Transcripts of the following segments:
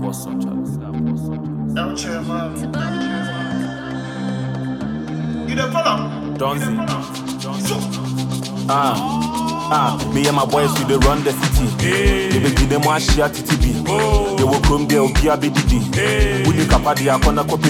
Don't chill, man. You the follow? Donzi. Me and my boys, we dey run the city. They be give them one share TTB. They will come there, be a BDD. We look up at the corner copy.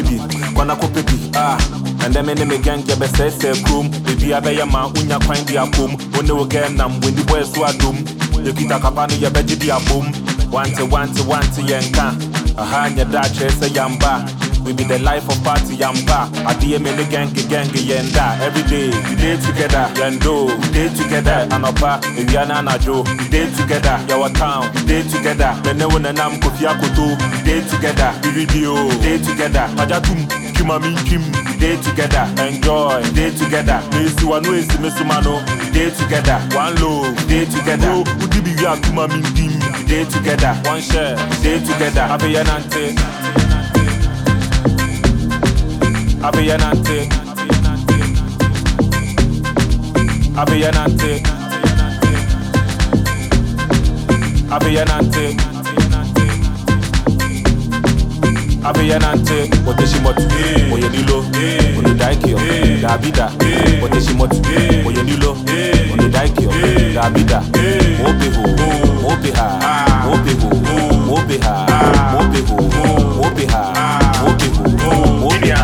And then me gang get best say room. Baby I be a man, unya find the boom. When they will get nam, when the boys who are doom. You kita kapani ya beji be a boom. Want yanka. Aha nya da chase yamba. We be the life of party yamba. I be me gang yenda. Every day we day together. Yendo we day together. Anopa Viviana na Joe. We day together. Yawa town we day together. Mene wona nam Kofi Akoto. We day together. Video we day together. Majatum Kimami Kim. We day together. Enjoy we day together. Mesu wanu esi mesu mano. We day together. One love we day together. Udi bi ya Kimami Kim. We day together. One share we day together. Abeyanante. Abeyanante. Oteshimotu, Oyedilo, Oyedaikio, Dabida, Oteshimotu, Oyedilo, Oyedaikio, Dabida, Mopehu, Mopeha, Mopehu, Mopeha, Mopehu, Mopeha, Mopehu, Mopeha.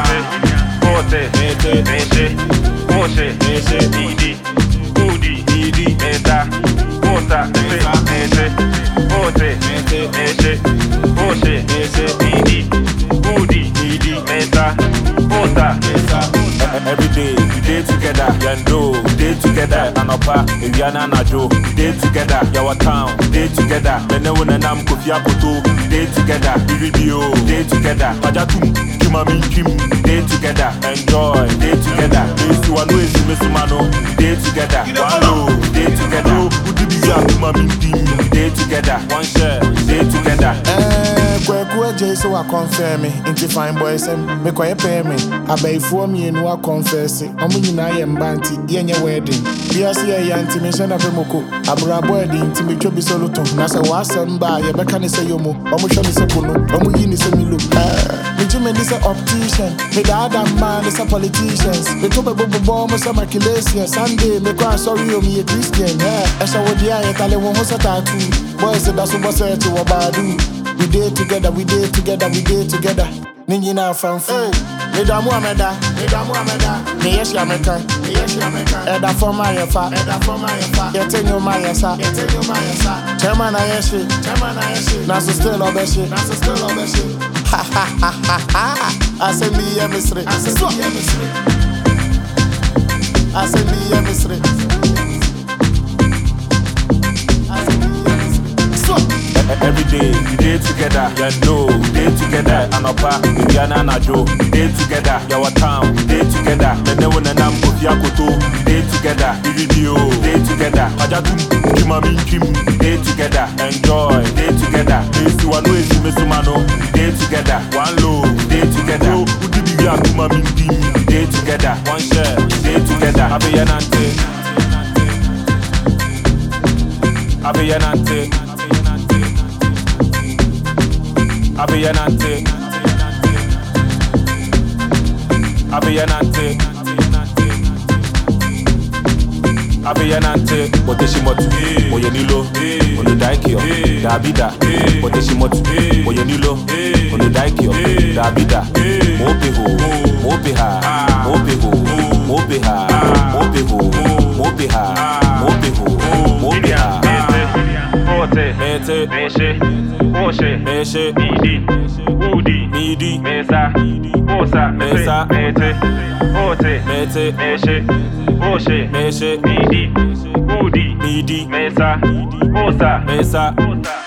Every day we day together, Yando we day together, Anopa Viviana na Joe we day together, Yawa town we day together, Mene wona nam Kofi Akoto we day together, Video we day together, Majatum Kimami Kim we day together, Enjoy we day together, Mesu wanu esi mesu mano we day together, One love we day together, Udi bi ya Kimami Kim we day together, One share we day together. Kwekwe Jesu wa confirm me. Inti fine boys me kwaye pay me. Abayfo me enu wa confess. Omo nyina ye mbanti yenye wedding. Biase ye yanti me shena pemoko. Abrabo edi inti me twobi soluto. Na se wasem ba ye beka ne se yomo. Omo hwe me se kuno. Omo yi ne se milu. Me jime ni se optician. Me dada man is a politicians. Me tobe bobo mo se maculation. Sunday me kwa sorry o me a Christian. Esha wodi aye tale won ho se tattoo. Boys da so boss e ti wo badu. We day together, we day together, we day together. Ninjina from food. Me da Muhammeda. Me yes America. Eda for my fa. Yete nyo my sa. Chairman ayeshi. Naso still obeshi. Ha ha ha ha ha. I say me ya misri. Every day we day together, Yando we day together, Anopa Viviana na Joe we day together, Yawa town we day together, Mene wona nam Kofi Akoto we day together, Video we day together, Majatum Kimami Kim we day together, Enjoy we day together, Mesu wanu esi mesu mano we day together, One love we day together, Udi bi ya Kimami Kim we day together, One share we day together. Abeyanante. Oteshimotu, Oyedilo, Oyedaikio, Dabida, Oteshimotu, Oyedilo, Oyedaikio, Dabida, Mopehu, Mopeha, Mopehu, Mopeha, Mopehu, Mopeha, Mopehu, Mopeha. Meshe, Midi, Mesa, Midi, Mesa, Mesa.